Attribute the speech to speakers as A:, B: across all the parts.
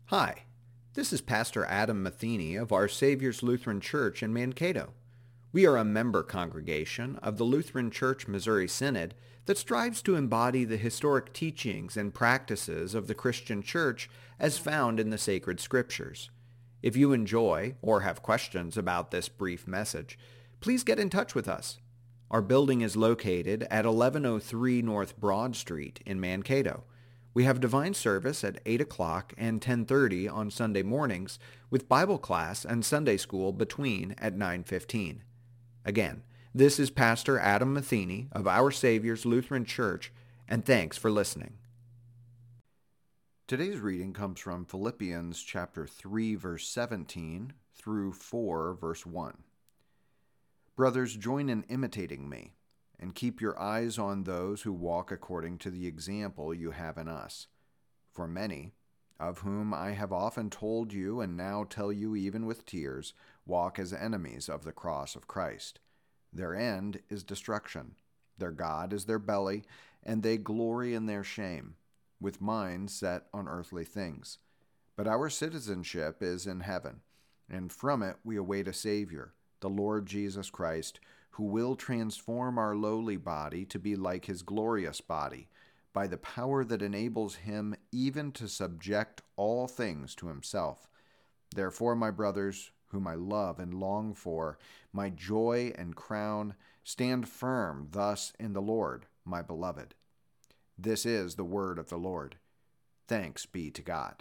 A: Hi, this is Pastor Adam Matheny of Our Savior's Lutheran Church in Mankato. We are a member congregation of the Lutheran Church Missouri Synod that strives to embody the historic teachings and practices of the Christian Church as found in the sacred Scriptures. If you enjoy or have questions about this brief message, please get in touch with us. Our building is located at 1103 North Broad Street in Mankato. We have divine service at 8 o'clock and 10:30 on Sunday mornings, with Bible class and Sunday school between at 9:15. Again, this is Pastor Adam Matheny of Our Savior's Lutheran Church, and thanks for listening. Today's reading comes from Philippians chapter 3, verse 17 through 4, verse 1. Brothers, join in imitating me, and keep your eyes on those who walk according to the example you have in us. For many, of whom I have often told you and now tell you even with tears, walk as enemies of the cross of Christ. Their end is destruction. Their God is their belly, and they glory in their shame, with minds set on earthly things. But our citizenship is in heaven, and from it we await a Savior, the Lord Jesus Christ, who will transform our lowly body to be like his glorious body, by the power that enables him even to subject all things to himself. Therefore, my brothers, whom I love and long for, my joy and crown, stand firm thus in the Lord, my beloved. This is the word of the Lord. Thanks be to God.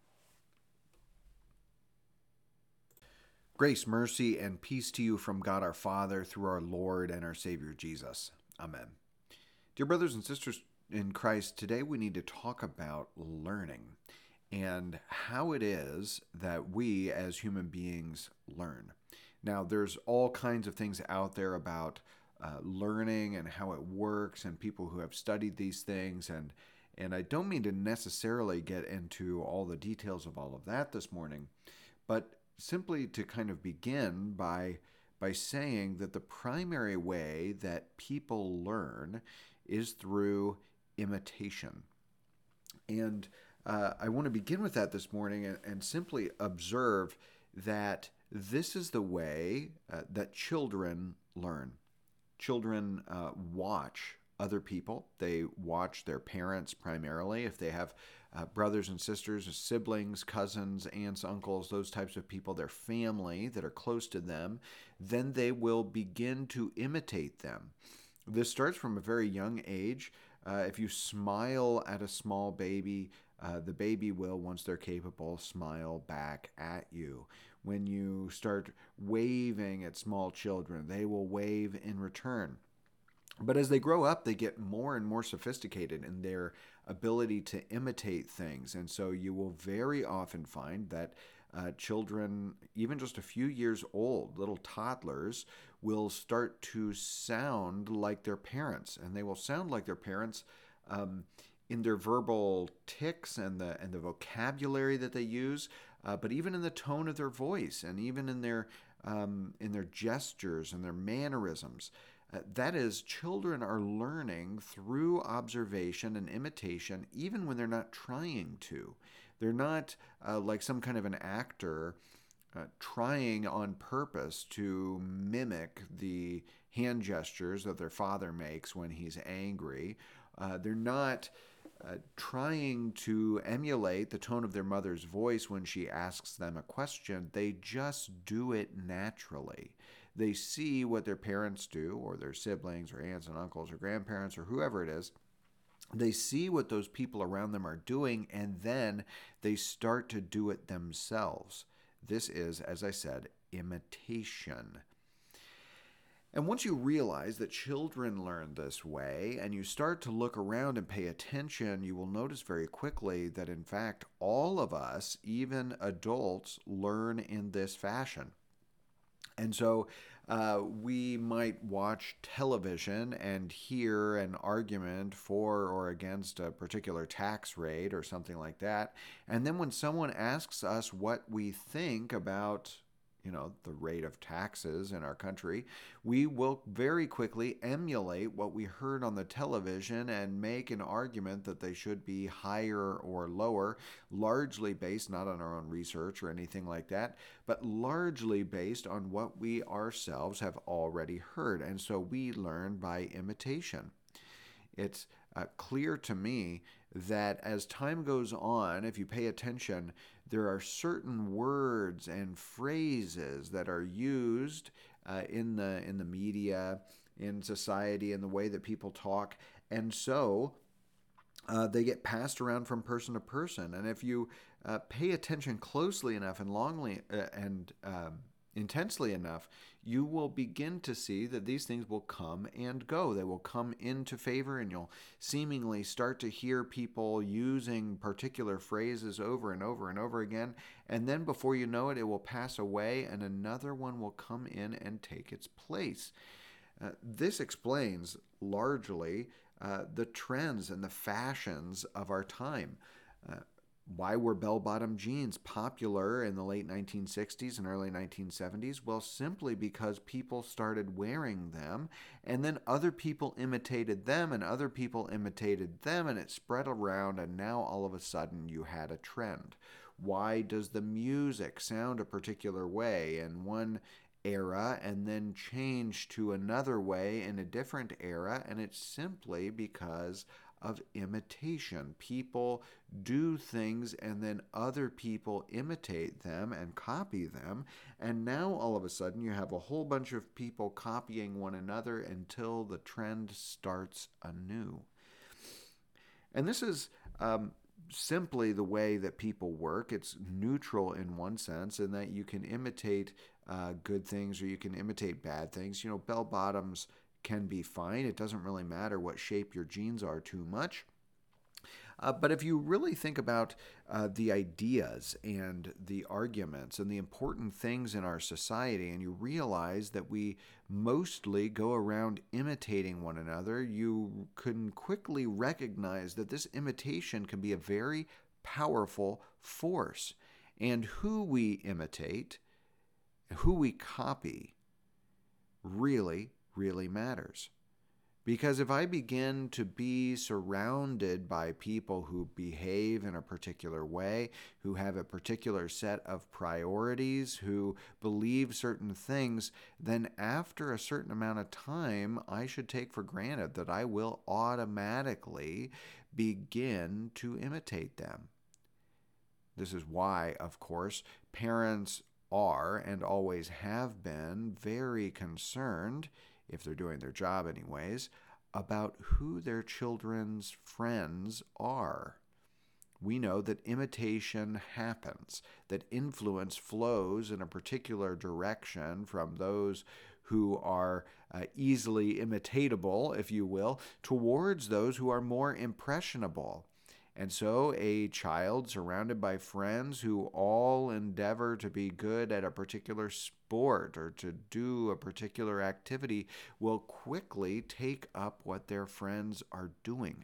A: Grace, mercy, and peace to you from God our Father through our Lord and our Savior Jesus. Amen. Dear brothers and sisters in Christ, today we need to talk about learning and how it is that we as human beings learn. Now, there's all kinds of things out there about learning and how it works, and people who have studied these things, and I don't mean to necessarily get into all the details of all of that this morning, but simply to kind of begin by saying that the primary way that people learn is through imitation. And I want to begin with that this morning and simply observe that this is the way that children learn. Children watch other people. They watch their parents primarily. If they have brothers and sisters, siblings, cousins, aunts, uncles, those types of people, their family that are close to them, then they will begin to imitate them. This starts from a very young age. If you smile at a small baby, the baby will, once they're capable, smile back at you. When you start waving at small children, they will wave in return. But as they grow up, they get more and more sophisticated in their ability to imitate things. And so you will very often find that children, even just a few years old, little toddlers, will start to sound like their parents. And they will sound like their parents in their verbal tics and the vocabulary that they use, but even in the tone of their voice and even in their gestures and their mannerisms. That is, children are learning through observation and imitation, even when they're not trying to. They're not like some kind of an actor trying on purpose to mimic the hand gestures that their father makes when he's angry. They're not trying to emulate the tone of their mother's voice when she asks them a question. They just do it naturally. They see what their parents do, or their siblings, or aunts and uncles, or grandparents, or whoever it is. They see what those people around them are doing, and then they start to do it themselves. This is, as I said, imitation. And once you realize that children learn this way, and you start to look around and pay attention, you will notice very quickly that, in fact, all of us, even adults, learn in this fashion. And so we might watch television and hear an argument for or against a particular tax rate or something like that. And then when someone asks us what we think about the rate of taxes in our country, we will very quickly emulate what we heard on the television and make an argument that they should be higher or lower, largely based not on our own research or anything like that, but largely based on what we ourselves have already heard. And so we learn by imitation. It's clear to me that as time goes on, if you pay attention, there are certain words and phrases that are used in the media, in society, in the way that people talk, and so they get passed around from person to person. And if you pay attention closely enough and intensely enough, you will begin to see that these things will come and go. They will come into favor, and you'll seemingly start to hear people using particular phrases over and over and over again. And then before you know it, it will pass away, and another one will come in and take its place. This explains largely the trends and the fashions of our time. Why were bell-bottom jeans popular in the late 1960s and early 1970s? Well, simply because people started wearing them, and then other people imitated them, and other people imitated them, and it spread around, and now all of a sudden you had a trend. Why does the music sound a particular way in one era and then change to another way in a different era? And it's simply because of imitation. People do things and then other people imitate them and copy them, and now all of a sudden you have a whole bunch of people copying one another until the trend starts anew. And this is simply the way that people work. It's neutral in one sense, in that you can imitate good things or you can imitate bad things. Bell bottoms can be fine. It doesn't really matter what shape your jeans are too much. But if you really think about the ideas and the arguments and the important things in our society, and you realize that we mostly go around imitating one another, you can quickly recognize that this imitation can be a very powerful force. And who we imitate, who we copy, really matters. Because if I begin to be surrounded by people who behave in a particular way, who have a particular set of priorities, who believe certain things, then after a certain amount of time, I should take for granted that I will automatically begin to imitate them. This is why, of course, parents are and always have been very concerned, if they're doing their job anyways, about who their children's friends are. We know that imitation happens, that influence flows in a particular direction from those who are easily imitatable, if you will, towards those who are more impressionable. And so a child surrounded by friends who all endeavor to be good at a particular sport or to do a particular activity will quickly take up what their friends are doing.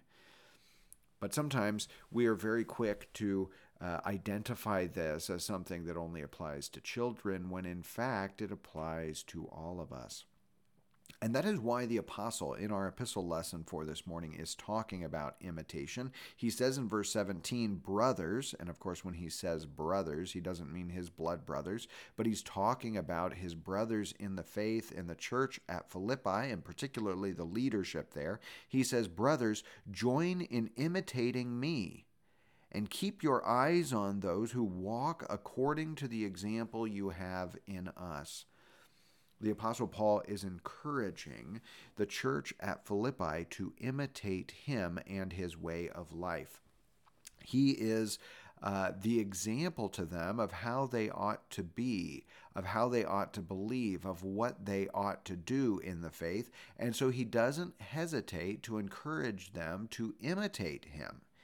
A: But sometimes we are very quick to identify this as something that only applies to children, when in fact it applies to all of us. And that is why the apostle in our epistle lesson for this morning is talking about imitation. He says in verse 17, brothers, and of course when he says brothers, he doesn't mean his blood brothers, but he's talking about his brothers in the faith in the church at Philippi, and particularly the leadership there. He says, brothers, join in imitating me, and keep your eyes on those who walk according to the example you have in us. The Apostle Paul is encouraging the church at Philippi to imitate him and his way of life. He is the example to them of how they ought to be, of how they ought to believe, of what they ought to do in the faith, and so he doesn't hesitate to encourage them to imitate him.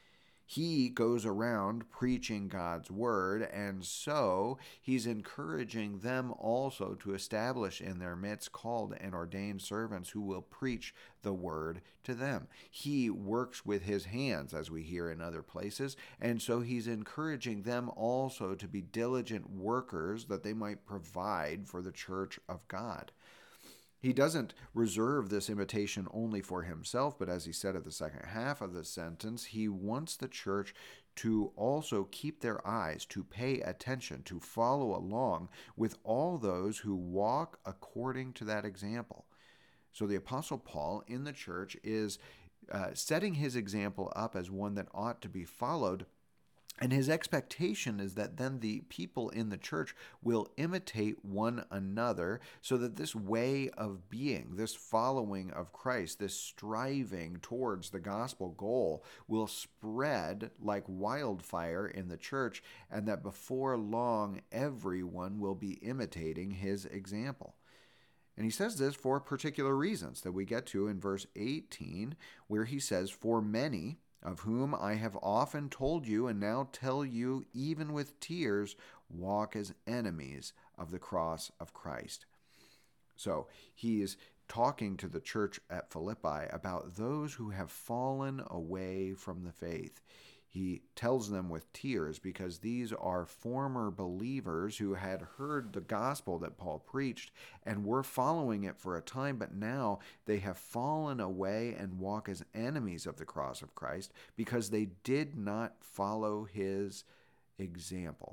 A: He goes around preaching God's word, and so he's encouraging them also to establish in their midst called and ordained servants who will preach the word to them. He works with his hands, as we hear in other places, and so he's encouraging them also to be diligent workers that they might provide for the church of God. He doesn't reserve this invitation only for himself, but as he said at the second half of the sentence, he wants the church to also keep their eyes, to pay attention, to follow along with all those who walk according to that example. So the Apostle Paul in the church is setting his example up as one that ought to be followed. And his expectation is that then the people in the church will imitate one another so that this way of being, this following of Christ, this striving towards the gospel goal will spread like wildfire in the church, and that before long everyone will be imitating his example. And he says this for particular reasons that we get to in verse 18, where he says, "For many, of whom I have often told you and now tell you even with tears, walk as enemies of the cross of Christ." So he is talking to the church at Philippi about those who have fallen away from the faith. He tells them with tears because these are former believers who had heard the gospel that Paul preached and were following it for a time, but now they have fallen away and walk as enemies of the cross of Christ because they did not follow his example.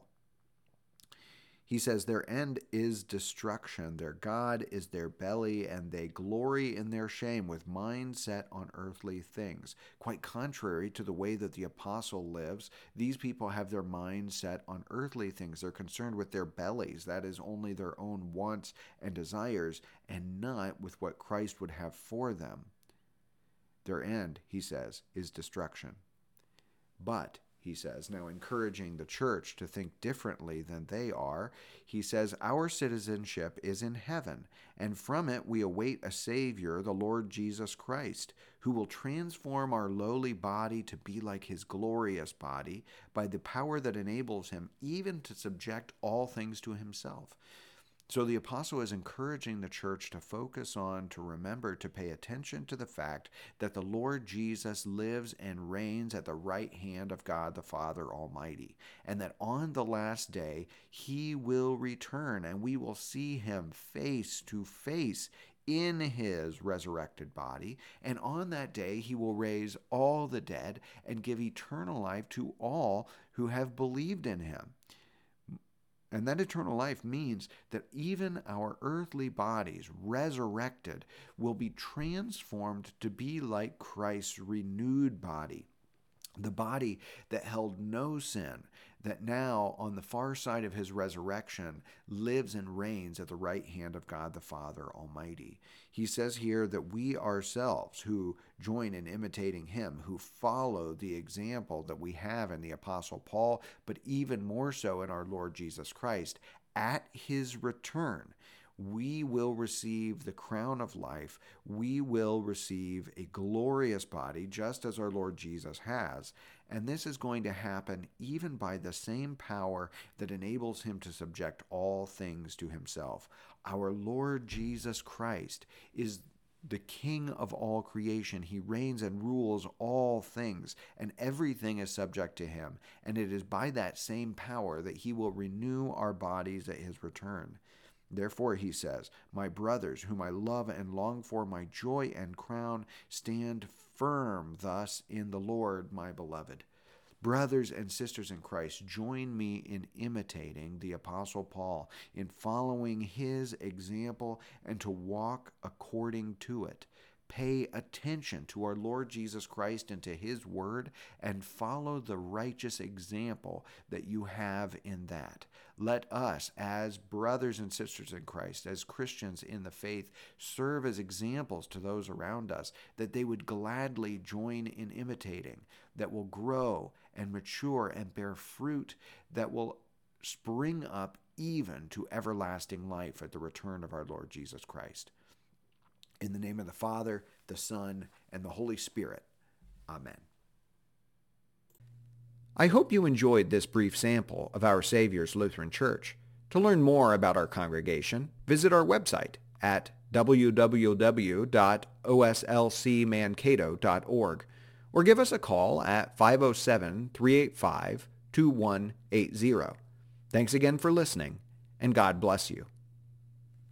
A: He says their end is destruction, their God is their belly, and they glory in their shame with mind set on earthly things. Quite contrary to the way that the apostle lives, these people have their mind set on earthly things. They're concerned with their bellies, that is, only their own wants and desires, and not with what Christ would have for them. Their end, he says, is destruction. But he says, now encouraging the church to think differently than they are, he says, our citizenship is in heaven, and from it we await a Savior, the Lord Jesus Christ, who will transform our lowly body to be like his glorious body by the power that enables him even to subject all things to himself. So the apostle is encouraging the church to focus on, to remember, to pay attention to the fact that the Lord Jesus lives and reigns at the right hand of God the Father Almighty, and that on the last day he will return and we will see him face to face in his resurrected body, and on that day he will raise all the dead and give eternal life to all who have believed in him. And that eternal life means that even our earthly bodies, resurrected, will be transformed to be like Christ's renewed body, the body that held no sin, that now, on the far side of his resurrection, lives and reigns at the right hand of God the Father Almighty. He says here that we ourselves, who join in imitating him, who follow the example that we have in the Apostle Paul, but even more so in our Lord Jesus Christ, at his return, we will receive the crown of life. We will receive a glorious body, just as our Lord Jesus has. And this is going to happen even by the same power that enables him to subject all things to himself. Our Lord Jesus Christ is the King of all creation. He reigns and rules all things, and everything is subject to him. And it is by that same power that he will renew our bodies at his return. Therefore, he says, my brothers, whom I love and long for, my joy and crown, stand firm thus in the Lord, my beloved. Brothers and sisters in Christ, join me in imitating the Apostle Paul, in following his example and to walk according to it. Pay attention to our Lord Jesus Christ and to his word, and follow the righteous example that you have in that. Let us, as brothers and sisters in Christ, as Christians in the faith, serve as examples to those around us that they would gladly join in imitating, that will grow and mature and bear fruit that will spring up even to everlasting life at the return of our Lord Jesus Christ. In the name of the Father, the Son, and the Holy Spirit. Amen. I hope you enjoyed this brief sample of Our Savior's Lutheran Church. To learn more about our congregation, visit our website at www.oslcmankato.org or give us a call at 507-385-2180. Thanks again for listening, and God bless you.